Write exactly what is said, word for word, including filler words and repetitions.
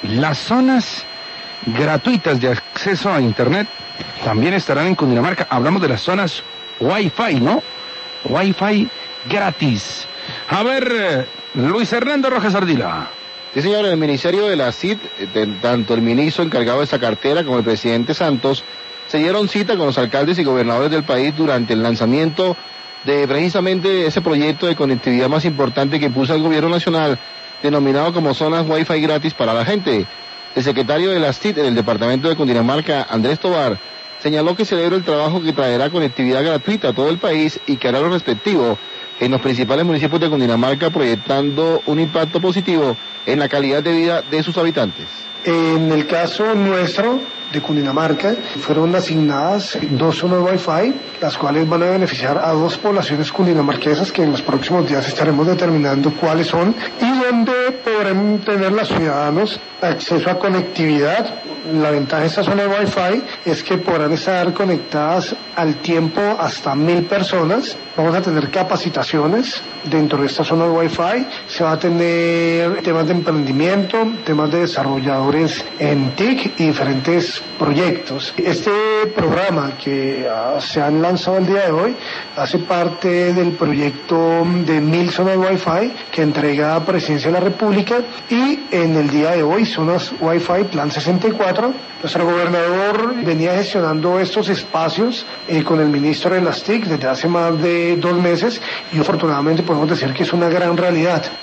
las zonas gratuitas de acceso a Internet también estarán en Cundinamarca. Hablamos de las zonas Wi-Fi, ¿no? Wi-Fi gratis. A ver, Luis Hernando Rojas Ardila. Sí, señor, el Ministerio de la C I D, tanto el ministro encargado de esa cartera como el presidente Santos, se dieron cita con los alcaldes y gobernadores del país durante el lanzamiento de precisamente ese proyecto de conectividad más importante que puso el gobierno nacional, denominado como zonas Wi-Fi gratis para la gente. El secretario de la C I D en el departamento de Cundinamarca, Andrés Tovar, señaló que celebra el trabajo que traerá conectividad gratuita a todo el país y que hará lo respectivo en los principales municipios de Cundinamarca, proyectando un impacto positivo en la calidad de vida de sus habitantes. En el caso nuestro, de Cundinamarca, fueron asignadas dos zonas Wi-Fi, las cuales van a beneficiar a dos poblaciones cundinamarquesas que en los próximos días estaremos determinando cuáles son y donde podrán tener los ciudadanos acceso a conectividad. La ventaja de esta zona de Wi-Fi es que podrán estar conectadas al tiempo hasta mil personas. Vamos a tener capacitaciones dentro de esta zona de Wi-Fi. Se va a tener temas de emprendimiento, temas de desarrolladores en T I C y diferentes proyectos. Este programa que uh, se han lanzado el día de hoy hace parte del proyecto de mil zonas Wi-Fi que entrega Presidencia de la República, y en el día de hoy zonas Wi-Fi Plan sesenta y cuatro. Nuestro gobernador venía gestionando estos espacios eh, con el ministro de las T I C desde hace más de dos meses y afortunadamente podemos decir que es una gran realidad.